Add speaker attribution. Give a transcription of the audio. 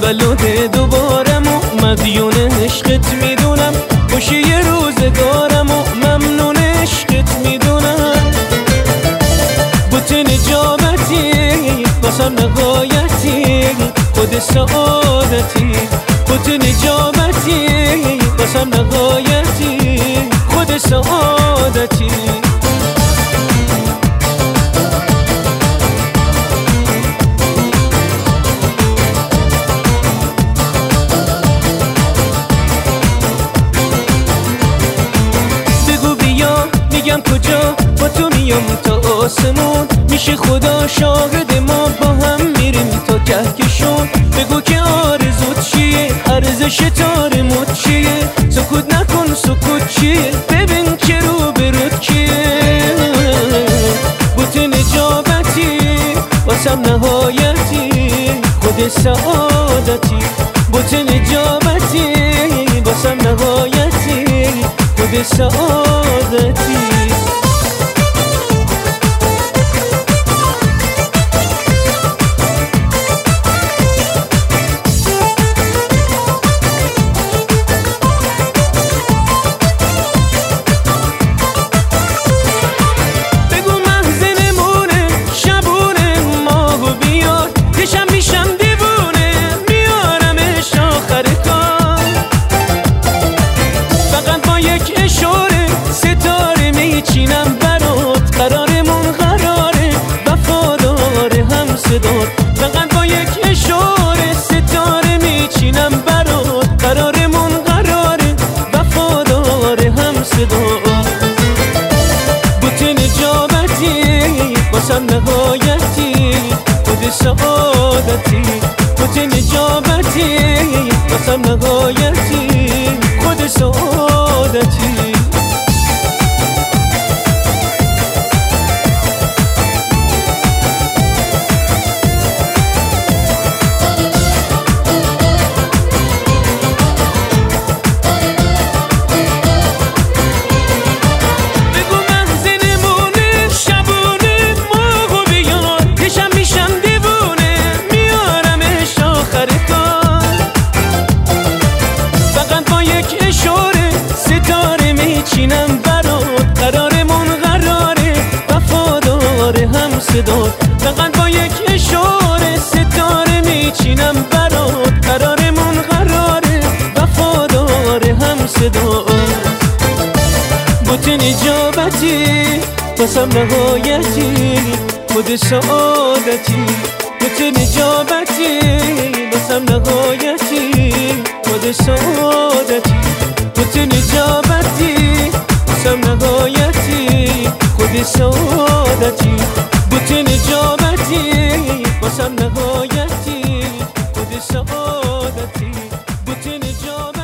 Speaker 1: تولد دوبارم و مدیون عشقت میدونم، خوشی روزگارم و ممنون عشقت میدونم. بوت نجابتی واسم نهایتی، خود سعادتی. بوت نجابتی واسم نهایتی، خود سعادتی. میگم کجا با تو میام تا آسمون، میشه خدا شاهد ما با هم میریم تا کهکشون. بگو که آرزوت چیه، ارزش تارموت چیه، سکوت نکن سکوت چیه، ببین که رو برود کیه. بوت نجابتی واسم نهایتی، خود سعادتی. بوت نجابتی واسم نهایتی، خود سعادتی. بگو محزن مونه شبونه ماهو بیار، دشم میشم دیوونه میارمش آخر کار. فقط با یک اشاره ستاره میچینم برات، قرارمون قراره وفادار هم صدات. فقط با یک اشاره ستاره میچینم برات، قرارمون قراره وفادار هم صدات. بوت نجابتی واسم نهایتی، خود سعادتی. بوت نجابتی واسم نهایتی، خود سعادتی. چینم برات، قرارمون قراره وفادار هم صدات. فقط با یک اشاره ستاره میچینم برات، قرارمون قراره وفادار هم صدات. بوت نجابتی واسم نهایتی، خود سعادتی. بوت نجابتی واسم نهایتی، خود سعادتی. بوت نجابتی واسم نهایتی، خود سعادتی. بوت نجابتی واسم نهایتی، خود سعادتی. بوت نجابتی